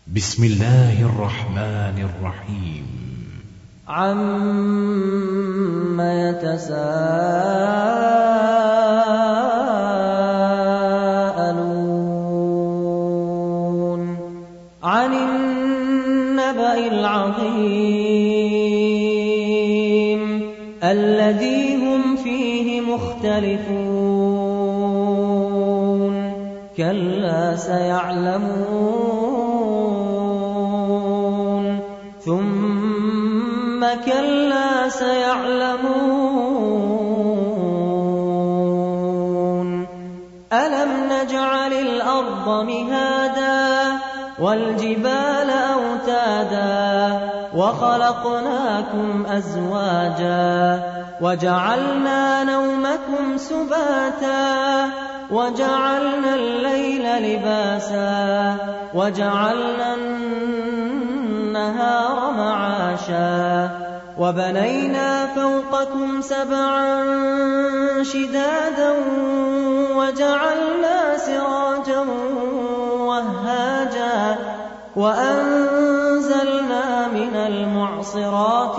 بسم الله الرحمن الرحيم. عَمَّ يَتَسَاءَلُونَ عَنِ النَّبَإِ الْعَظِيمِ الَّذِي هُمْ فِيهِ مُخْتَلِفُونَ كَلَّا سَيَعْلَمُونَ ثُمَّ كَلَّا سَيَعْلَمُونَ أَلَمْ نَجْعَلِ الْأَرْضَ مِهَادًا وَالْجِبَالَ أَوْتَادًا وَخَلَقْنَاكُمْ أَزْوَاجًا وَجَعَلْنَا نَوْمَكُمْ سُبَاتًا وَجَعَلْنَا اللَّيْلَ لِبَاسًا وَجَعَلْنَا النَّهَارَ مَعَاشًا وَبَنَيْنَا فَوْقَكُمْ سَبْعًا شِدَادًا وَجَعَلْنَا سِرَاجًا وَهَّاجًا وَأَنزَلْنَا مِنَ الْمُعْصِرَاتِ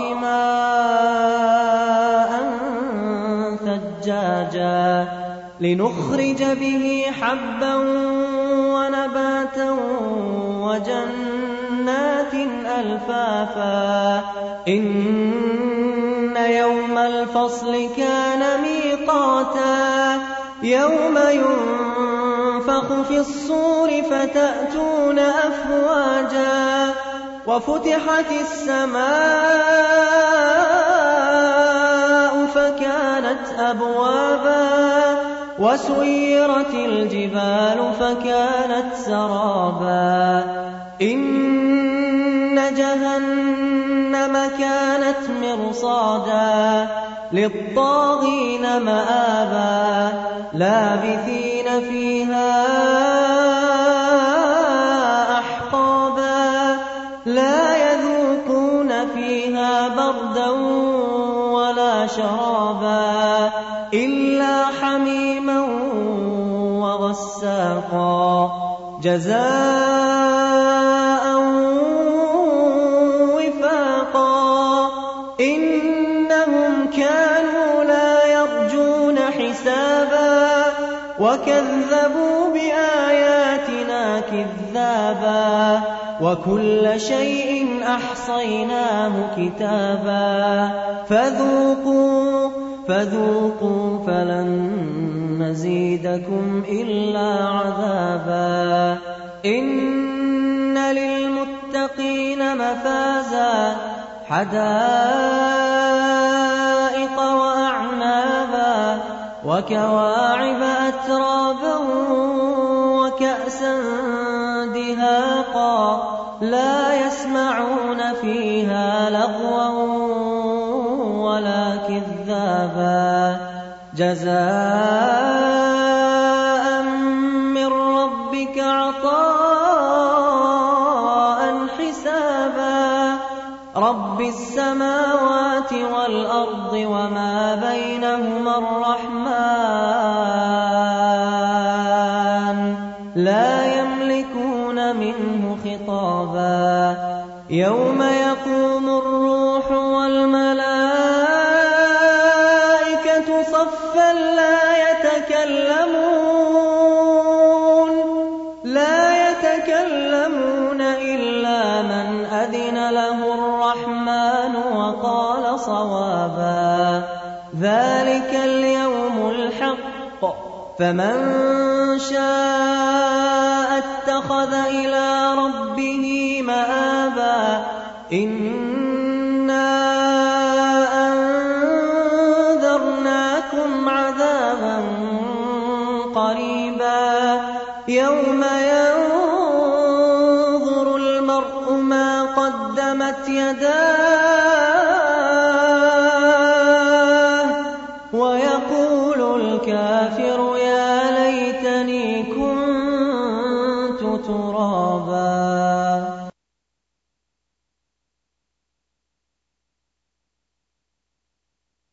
مَاءً ثَجَّاجًا لِنُخْرِجَ بِهِ حَبًّا وَنَبَاتًا وَجَنَّاتٍ أَلْفَافًا إِنَّ يَوْمَ الْفَصْلِ كَانَ مِيقَاتًا يَوْمَ يُنفَخُ فِي الصُّورِ فَتَأْتُونَ أَفْوَاجًا وَفُتِحَتِ السَّمَاءُ فَكَانَتْ أَبْوَابًا وَسُيِّرَتِ الْجِبَالُ فَكَانَتْ سَرَابًا إِنَّ جَهَنَّمَ كَانَتْ مِرْصَادًا لِلطَّاغِينَ مَآبًا لَابِثِينَ فِيهَا أَحْقَابًا لَا يَذُوقُونَ فِيهَا بَرْدًا وَلَا شَرَابًا إِلَّا حَمِيمًا وَغَسَّاقًا جَزَاءً وِفَاقًا إِنَّهُمْ كَانُوا لَا يَرْجُونَ حِسَابًا وَكَذَّبُوا بِآيَاتِنَا كِذَّابًا وَكُلَّ شَيْءٍ أَحْصَيْنَاهُ كِتَابًا فَذُوقُوا فَلَن نَّزِيدَكُمْ إِلَّا عَذَابًا إِنَّ لِلْمُتَّقِينَ مَفَازًا حَدَائِقَ وَأَعْنَابًا وَكَوَاعِبَ أَتْرَابًا وَكَأْسًا دِهَاقًا لَا يَسْمَعُونَ فِيهَا لَغْوًا وَلَا كِذَّابًا جَزَاءً مِّن رَّبِّكَ عَطَاءً حِسَابًا رَّبِّ السَّمَاوَاتِ وَالْأَرْضِ وَمَا بَيْنَهُمَا الرَّحْمَٰنُ لَا يَمْلِكُونَ مِنْهُ خِطَابًا يَوْمَ يَقُومُ الرُّوحُ وَالْمَلَائِكَةُ صَفًّا لَا يَتَكَلَّمُونَ إِلَّا مَنْ أَذِنَ لَهُ الرَّحْمَٰنُ وَقَالَ صَوَابًا ذَلِكَ الْيَوْمُ الْحَقُّ فَمَن شَاءَ اتَّخَذَ إِلَىٰ رَبِّهِ مَآبًا إِنَّا أَنذَرْنَاكُمْ عَذَابًا قَرِيبًا يَوْمَ يَنظُرُ الْمَرْءُ مَا قَدَّمَتْ يَدَاهُ وَيَقُولُ الْكَافِرُ يَا لَيْتَنِي